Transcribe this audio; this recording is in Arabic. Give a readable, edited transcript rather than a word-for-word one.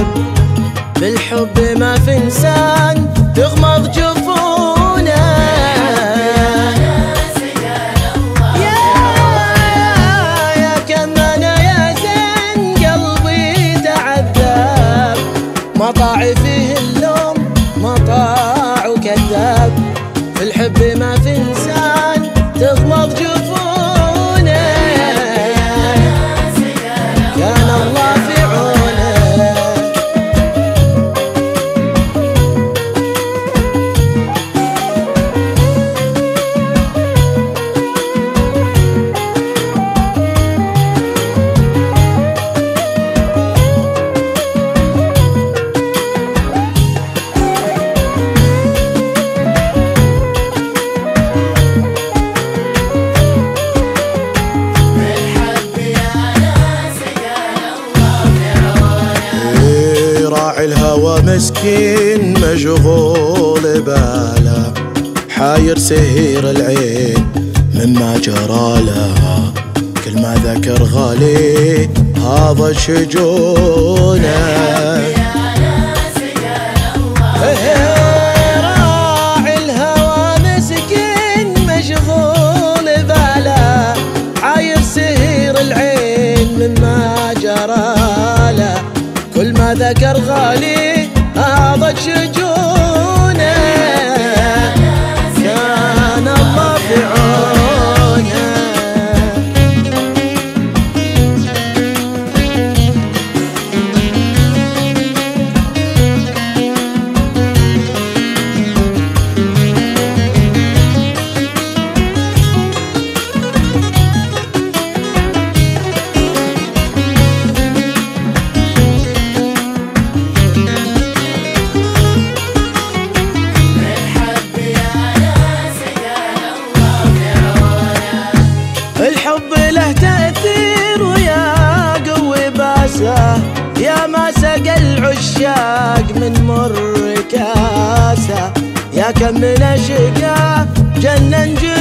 عذاب. بالحب ما في إنسان تغمض جفونه. يا كم أنا يا زين قلبي تعذب، مطاعي فيه اللوم مطاع وكذاب. في الحب ما في إنسان تغمض جفونه، كان الله في عونه. الهوى مسكين مشغول باله، حاير سهير العين مما جرى لها. كل ما ذكر غالي هذا شجونه. راعي الهوى مسكين مشغول باله، حاير سهير العين مما جرى له. كل ما ذكر غالي هذا شجونه، كان الله في عونه. الحب له تأثير ويا قوي باسه، يا ما سقى العشاق من مر كاسه. يا كم من أشقى جنن